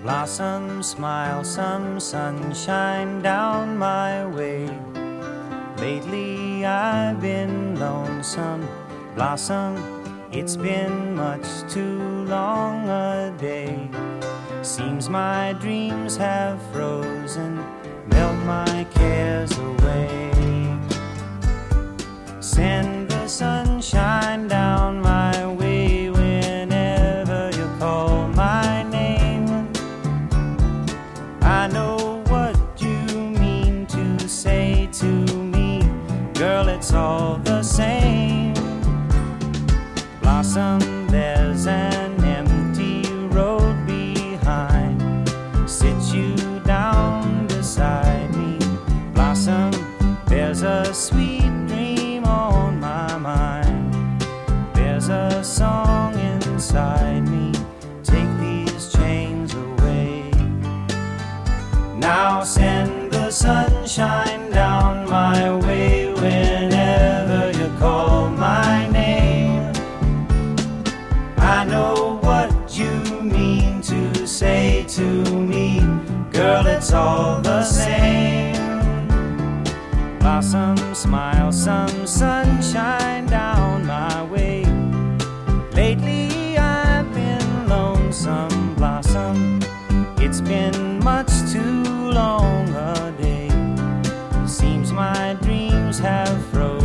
Blossom, smile, some sunshine down my way. Lately I've been lonesome. Blossom, it's been much too long a day. Seems my dreams have frozen, melt my cares away. Send the sunshine down my way whenever you call my name. I know what you mean to say to me, girl, it's all the same. Blossom, there's an empty road behind. Sit you down beside me. Blossom, there's a sweet dream on my mind. There's a song inside me. Take these chains away. Now send the sunshine down my way whenever you call my name. I know what you mean to say to me, girl, it's all the same. Blossom, smile, some sunshine down my way. Lately I've been lonesome. Blossom, it's been much too long a day. Seems my dreams have frozen,